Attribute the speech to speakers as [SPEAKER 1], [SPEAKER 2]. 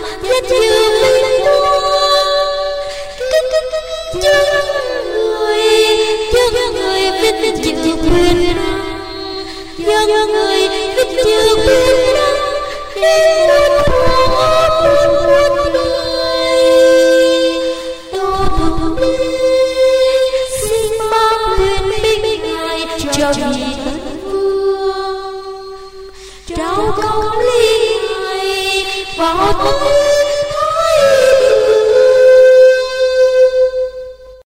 [SPEAKER 1] danh dự vinh quang, dân người vinh dự quyền năng, dân người vinh dự quyền năng, để một người tôi xin mang quyền binh ngài cho vị ân vương, trao công lý ngài vào